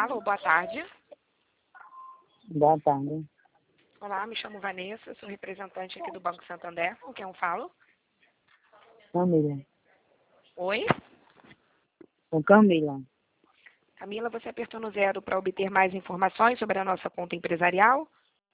Alô, boa tarde. Boa tarde. Olá, me chamo Vanessa, sou representante aqui do Banco Santander. Com quem eu falo? Camila. Oi? Com Camila. Camila, você apertou no 0 para obter mais informações sobre a nossa conta empresarial?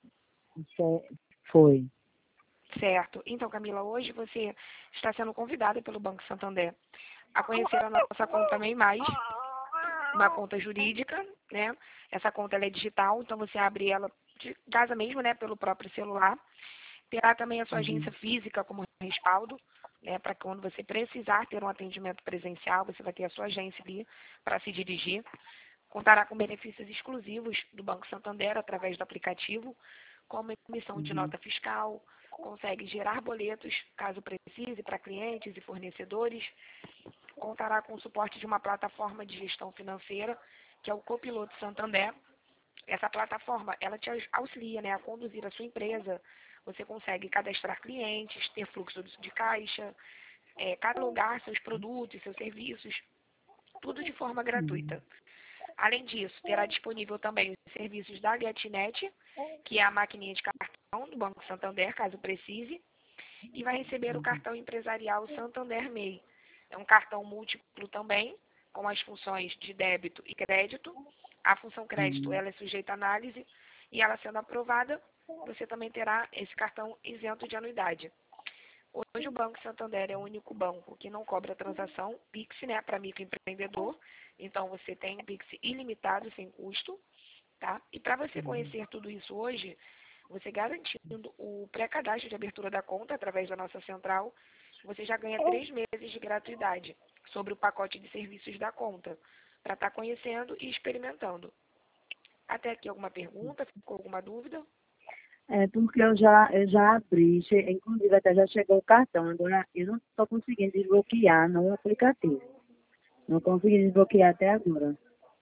Foi. Certo. Então, Camila, hoje você está sendo convidada pelo Banco Santander a conhecer a nossa conta MEI+, uma conta jurídica, né? Essa conta ela é digital, então você abre ela de casa mesmo, né, pelo próprio celular. Terá também a sua agência física como respaldo, né, para quando você precisar ter um atendimento presencial, você vai ter a sua agência ali para se dirigir. Contará com benefícios exclusivos do Banco Santander através do aplicativo, como emissão de nota fiscal, consegue gerar boletos, caso precise, para clientes e fornecedores. Contará com o suporte de uma plataforma de gestão financeira, que é o Copiloto Santander. Essa plataforma, ela te auxilia, né, a conduzir a sua empresa. Você consegue cadastrar clientes, ter fluxo de caixa, catalogar seus produtos, seus serviços, tudo de forma gratuita. Além disso, terá disponível também os serviços da GetNet, que é a maquininha de cartão do Banco Santander, caso precise, e vai receber o cartão empresarial Santander MEI. É um cartão múltiplo também, com as funções de débito e crédito. A função crédito ela é sujeita à análise e ela sendo aprovada, você também terá esse cartão isento de anuidade. Hoje o Banco Santander é o único banco que não cobra transação Pix, né, para microempreendedor. Então você tem Pix ilimitado, sem custo, tá? E para você conhecer tudo isso hoje, você garantindo o pré-cadastro de abertura da conta através da nossa central, você já ganha 3 meses de gratuidade sobre o pacote de serviços da conta, para estar conhecendo e experimentando. Até aqui alguma pergunta? Ficou alguma dúvida? É porque eu já abri, inclusive até já chegou o cartão, agora eu não estou conseguindo desbloquear no aplicativo. Não consegui desbloquear até agora.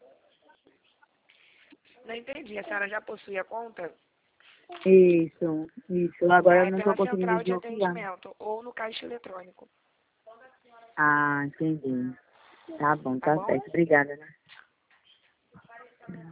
Não entendi. A senhora já possui a conta? Isso. Agora Ah, eu é não estou pela conseguindo central de desbloquear. atendimento ou no caixa eletrônico. Ah, entendi. Tá bom, Tá tá bom? certo. Obrigada, né?